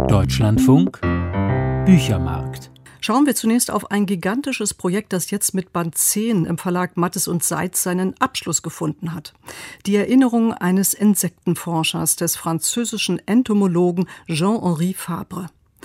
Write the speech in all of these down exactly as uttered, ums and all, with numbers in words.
Deutschlandfunk Büchermarkt. Schauen wir zunächst auf ein gigantisches Projekt, das jetzt mit Band zehn im Verlag Mattes und Seitz seinen Abschluss gefunden hat. Die Erinnerung eines Insektenforschers, des französischen Entomologen Jean-Henri Fabre.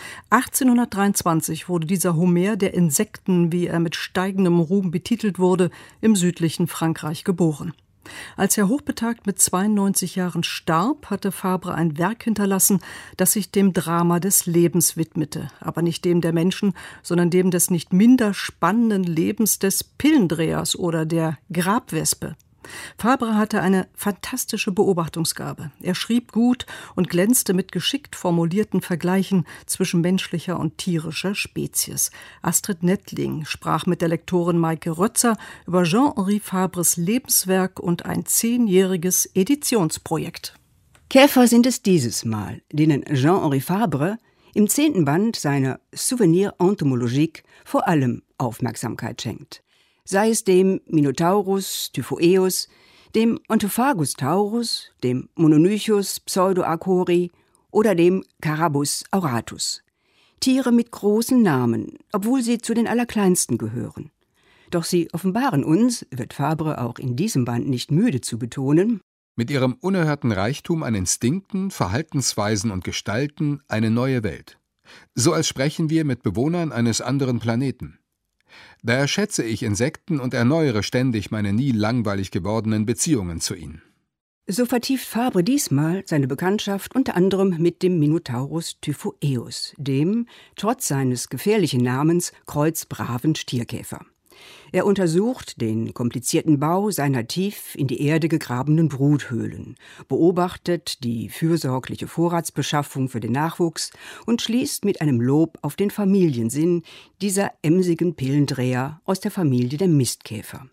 achtzehnhundertdreiundzwanzig wurde dieser Homer der Insekten, wie er mit steigendem Ruhm betitelt wurde, im südlichen Frankreich geboren. Als er hochbetagt mit zweiundneunzig Jahren starb, hatte Fabre ein Werk hinterlassen, das sich dem Drama des Lebens widmete, aber nicht dem der Menschen, sondern dem des nicht minder spannenden Lebens des Pillendrehers oder der Grabwespe. Fabre hatte eine fantastische Beobachtungsgabe. Er schrieb gut und glänzte mit geschickt formulierten Vergleichen zwischen menschlicher und tierischer Spezies. Astrid Nettling sprach mit der Lektorin Maike Rötzer über Jean-Henri Fabres Lebenswerk und ein zehnjähriges Editionsprojekt. Käfer sind es dieses Mal, denen Jean-Henri Fabre im zehnten Band seiner Souvenirs entomologiques vor allem Aufmerksamkeit schenkt. Sei es dem Minotaurus typhoeus, dem Onthophagus taurus, dem Mononychus pseudoacori oder dem Carabus auratus. Tiere mit großen Namen, obwohl sie zu den allerkleinsten gehören. Doch sie offenbaren uns, wird Fabre auch in diesem Band nicht müde zu betonen, mit ihrem unerhörten Reichtum an Instinkten, Verhaltensweisen und Gestalten eine neue Welt. So als sprechen wir mit Bewohnern eines anderen Planeten. Daher schätze ich Insekten und erneuere ständig meine nie langweilig gewordenen Beziehungen zu ihnen. So vertieft Fabre diesmal seine Bekanntschaft unter anderem mit dem Minotaurus typhoeus, dem, trotz seines gefährlichen Namens, kreuzbraven Stierkäfer. Er untersucht den komplizierten Bau seiner tief in die Erde gegrabenen Bruthöhlen, beobachtet die fürsorgliche Vorratsbeschaffung für den Nachwuchs und schließt mit einem Lob auf den Familiensinn dieser emsigen Pillendreher aus der Familie der Mistkäfer.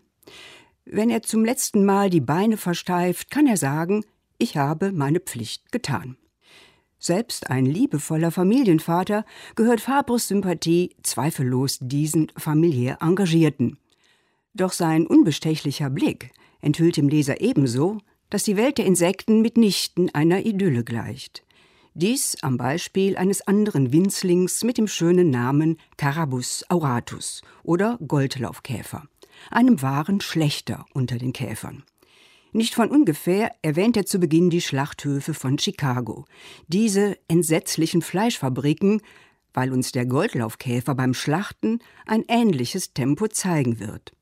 Wenn er zum letzten Mal die Beine versteift, kann er sagen, ich habe meine Pflicht getan. Selbst ein liebevoller Familienvater gehört Fabres Sympathie zweifellos diesen familiär Engagierten. Doch sein unbestechlicher Blick enthüllt dem Leser ebenso, dass die Welt der Insekten mitnichten einer Idylle gleicht. Dies am Beispiel eines anderen Winzlings mit dem schönen Namen Carabus auratus oder Goldlaufkäfer, einem wahren Schlächter unter den Käfern. Nicht von ungefähr erwähnt er zu Beginn die Schlachthöfe von Chicago, diese entsetzlichen Fleischfabriken, weil uns der Goldlaufkäfer beim Schlachten ein ähnliches Tempo zeigen wird.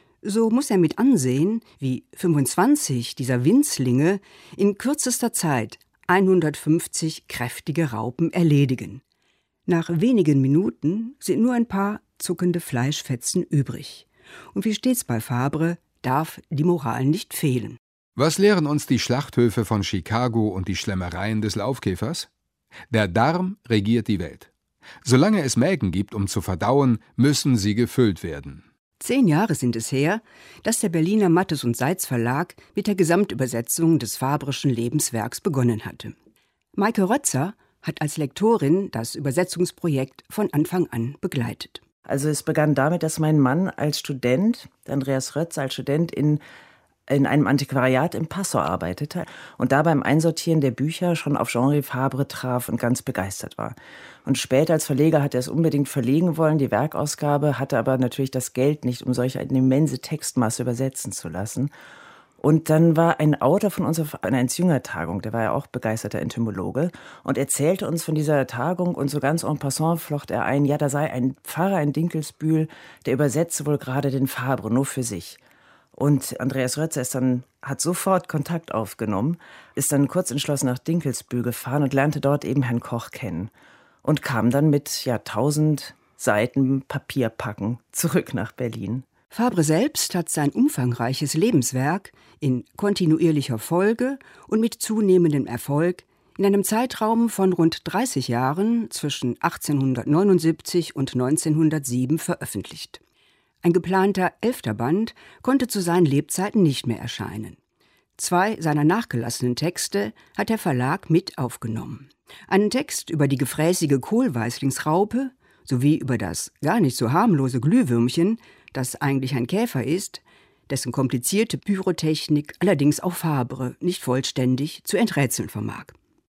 So muss er mit ansehen, wie fünfundzwanzig dieser Winzlinge in kürzester Zeit hundertfünfzig kräftige Raupen erledigen. Nach wenigen Minuten sind nur ein paar zuckende Fleischfetzen übrig. Und wie stets bei Fabre darf die Moral nicht fehlen. Was lehren uns die Schlachthöfe von Chicago und die Schlemmereien des Laufkäfers? Der Darm regiert die Welt. Solange es Mägen gibt, um zu verdauen, müssen sie gefüllt werden. Zehn Jahre sind es her, dass der Berliner Mattes und Seitz Verlag mit der Gesamtübersetzung des Fabreschen Lebenswerks begonnen hatte. Maike Rötzer hat als Lektorin das Übersetzungsprojekt von Anfang an begleitet. Also es begann damit, dass mein Mann als Student, Andreas Rötzer als Student in, in einem Antiquariat in Passau arbeitete und da beim Einsortieren der Bücher schon auf Jean-Henri Fabre traf und ganz begeistert war. Und später als Verleger hat er es unbedingt verlegen wollen, die Werkausgabe, hatte aber natürlich das Geld nicht, um solch eine immense Textmasse übersetzen zu lassen. Und dann war ein Autor von uns auf einer Enzjünger-Tagung, der war ja auch begeisterter Entomologe, und erzählte uns von dieser Tagung und so ganz en passant flocht er ein, ja, da sei ein Pfarrer in Dinkelsbühl, der übersetze wohl gerade den Fabre, nur für sich. Und Andreas Rötzer ist dann, hat sofort Kontakt aufgenommen, ist dann kurz entschlossen nach Dinkelsbühl gefahren und lernte dort eben Herrn Koch kennen. Und kam dann mit ja, tausend Seiten Papierpacken zurück nach Berlin. Fabre selbst hat sein umfangreiches Lebenswerk in kontinuierlicher Folge und mit zunehmendem Erfolg in einem Zeitraum von rund dreißig Jahren zwischen achtzehnhundertneunundsiebzig und neunzehnhundertsieben veröffentlicht. Ein geplanter elfter Band konnte zu seinen Lebzeiten nicht mehr erscheinen. Zwei seiner nachgelassenen Texte hat der Verlag mit aufgenommen. Einen Text über die gefräßige Kohlweißlingsraupe sowie über das gar nicht so harmlose Glühwürmchen, das eigentlich ein Käfer ist, dessen komplizierte Pyrotechnik allerdings auch Fabre nicht vollständig zu enträtseln vermag.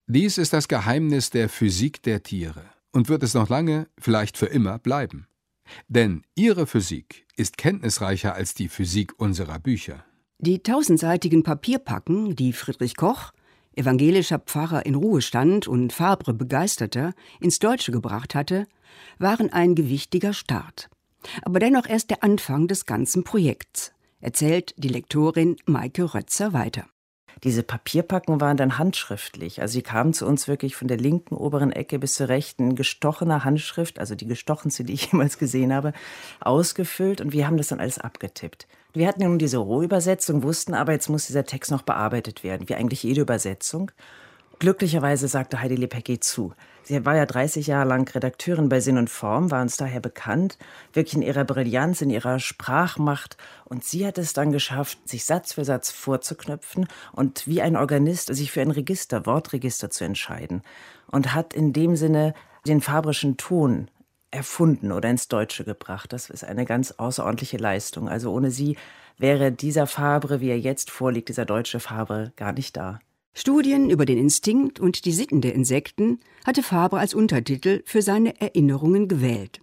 Dies ist das Geheimnis der Physik der Tiere und wird es noch lange, vielleicht für immer, bleiben. Denn ihre Physik ist kenntnisreicher als die Physik unserer Bücher. Die tausendseitigen Papierpacken, die Friedrich Koch, evangelischer Pfarrer in Ruhestand und Fabre begeisterter, ins Deutsche gebracht hatte, waren ein gewichtiger Start. Aber dennoch erst der Anfang des ganzen Projekts, erzählt die Lektorin Maike Rötzer weiter. Diese Papierpacken waren dann handschriftlich. Also sie kamen zu uns wirklich von der linken oberen Ecke bis zur rechten in gestochener Handschrift, also die gestochenste, die ich jemals gesehen habe, ausgefüllt, und wir haben das dann alles abgetippt. Wir hatten nun diese Rohübersetzung, wussten aber, jetzt muss dieser Text noch bearbeitet werden, wie eigentlich jede Übersetzung. Glücklicherweise sagte Heidi Lepperger zu. Sie war ja dreißig Jahre lang Redakteurin bei Sinn und Form, war uns daher bekannt, wirklich in ihrer Brillanz, in ihrer Sprachmacht. Und sie hat es dann geschafft, sich Satz für Satz vorzuknöpfen und wie ein Organist sich für ein Register, Wortregister zu entscheiden. Und hat in dem Sinne den Fabreschen Ton erfunden oder ins Deutsche gebracht. Das ist eine ganz außerordentliche Leistung. Also ohne sie wäre dieser Fabre, wie er jetzt vorliegt, dieser deutsche Fabre, gar nicht da. Studien über den Instinkt und die Sitten der Insekten hatte Fabre als Untertitel für seine Erinnerungen gewählt.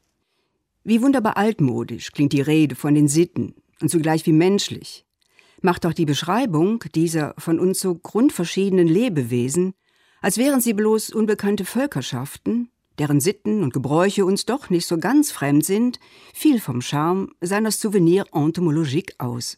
Wie wunderbar altmodisch klingt die Rede von den Sitten und zugleich wie menschlich. Macht doch die Beschreibung dieser von uns so grundverschiedenen Lebewesen, als wären sie bloß unbekannte Völkerschaften, deren Sitten und Gebräuche uns doch nicht so ganz fremd sind, viel vom Charme seiner Souvenir entomologique aus.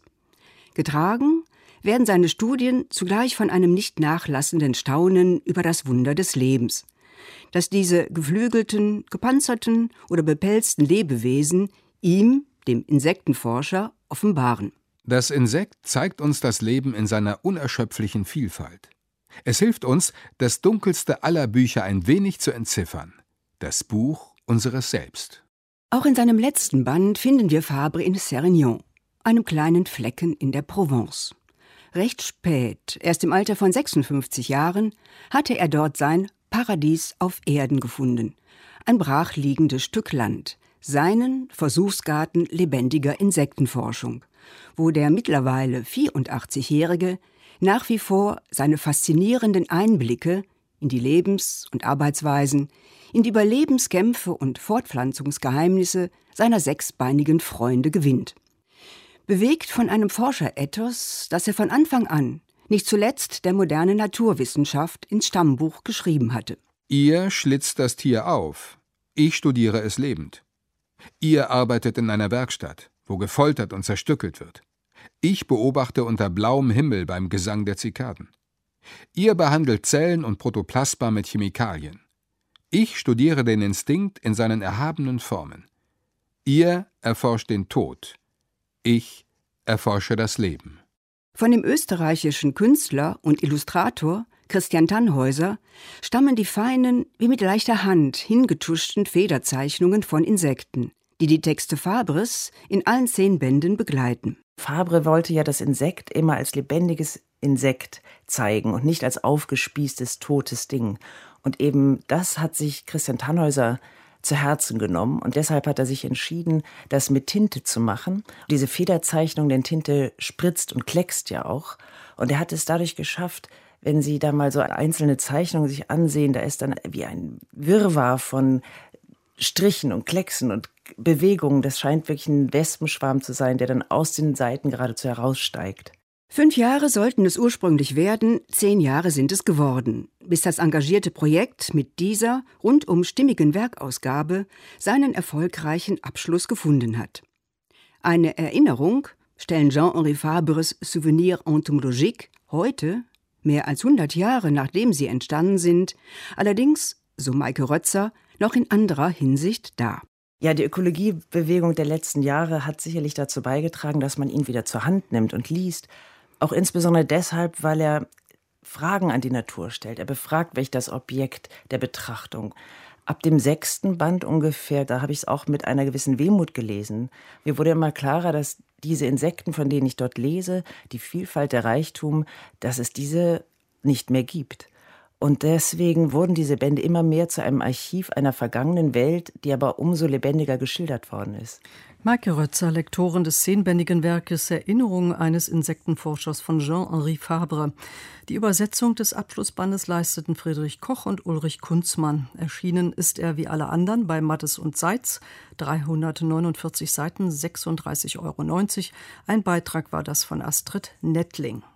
Getragen werden seine Studien zugleich von einem nicht nachlassenden Staunen über das Wunder des Lebens, das diese geflügelten, gepanzerten oder bepelzten Lebewesen ihm, dem Insektenforscher, offenbaren. Das Insekt zeigt uns das Leben in seiner unerschöpflichen Vielfalt. Es hilft uns, das dunkelste aller Bücher ein wenig zu entziffern, das Buch unseres Selbst. Auch in seinem letzten Band finden wir Fabre in Sérignan, einem kleinen Flecken in der Provence. Recht spät, erst im Alter von sechsundfünfzig Jahren, hatte er dort sein Paradies auf Erden gefunden. Ein brachliegendes Stück Land, seinen Versuchsgarten lebendiger Insektenforschung, wo der mittlerweile vierundachtzigjährige nach wie vor seine faszinierenden Einblicke in die Lebens- und Arbeitsweisen, in die Überlebenskämpfe und Fortpflanzungsgeheimnisse seiner sechsbeinigen Freunde gewinnt. Bewegt von einem Forscherethos, das er von Anfang an, nicht zuletzt der modernen Naturwissenschaft, ins Stammbuch geschrieben hatte. Ihr schlitzt das Tier auf, ich studiere es lebend. Ihr arbeitet in einer Werkstatt, wo gefoltert und zerstückelt wird. Ich beobachte unter blauem Himmel beim Gesang der Zikaden. Ihr behandelt Zellen und Protoplasma mit Chemikalien. Ich studiere den Instinkt in seinen erhabenen Formen. Ihr erforscht den Tod. Ich erforsche das Leben. Von dem österreichischen Künstler und Illustrator Christian Tannhäuser stammen die feinen, wie mit leichter Hand hingetuschten Federzeichnungen von Insekten, die die Texte Fabres in allen zehn Bänden begleiten. Fabre wollte ja das Insekt immer als lebendiges Insekt zeigen und nicht als aufgespießtes, totes Ding. Und eben das hat sich Christian Tannhäuser zu Herzen genommen, und deshalb hat er sich entschieden, das mit Tinte zu machen. Diese Federzeichnung, denn Tinte spritzt und kleckst ja auch. Und er hat es dadurch geschafft, wenn Sie da mal so einzelne Zeichnungen sich ansehen, da ist dann wie ein Wirrwarr von Strichen und Klecksen und Bewegungen. Das scheint wirklich ein Wespenschwarm zu sein, der dann aus den Seiten geradezu heraussteigt. Fünf Jahre sollten es ursprünglich werden, zehn Jahre sind es geworden, bis das engagierte Projekt mit dieser rundum stimmigen Werkausgabe seinen erfolgreichen Abschluss gefunden hat. Eine Erinnerung stellen Jean-Henri Fabres Souvenir entomologique heute, mehr als hundert Jahre nachdem sie entstanden sind, allerdings, so Maike Rötzer, noch in anderer Hinsicht dar. Ja, die Ökologiebewegung der letzten Jahre hat sicherlich dazu beigetragen, dass man ihn wieder zur Hand nimmt und liest. Auch insbesondere deshalb, weil er Fragen an die Natur stellt. Er befragt wirklich das Objekt der Betrachtung. Ab dem sechsten Band ungefähr, da habe ich es auch mit einer gewissen Wehmut gelesen. Mir wurde immer klarer, dass diese Insekten, von denen ich dort lese, die Vielfalt, der Reichtum, dass es diese nicht mehr gibt. Und deswegen wurden diese Bände immer mehr zu einem Archiv einer vergangenen Welt, die aber umso lebendiger geschildert worden ist. Maike Rötzer, Lektorin des zehnbändigen Werkes Erinnerungen eines Insektenforschers von Jean-Henri Fabre. Die Übersetzung des Abschlussbandes leisteten Friedrich Koch und Ulrich Kunzmann. Erschienen ist er wie alle anderen bei Mattes und Seitz. dreihundertneunundvierzig Seiten, sechsunddreißig Euro neunzig. Ein Beitrag war das von Astrid Nettling.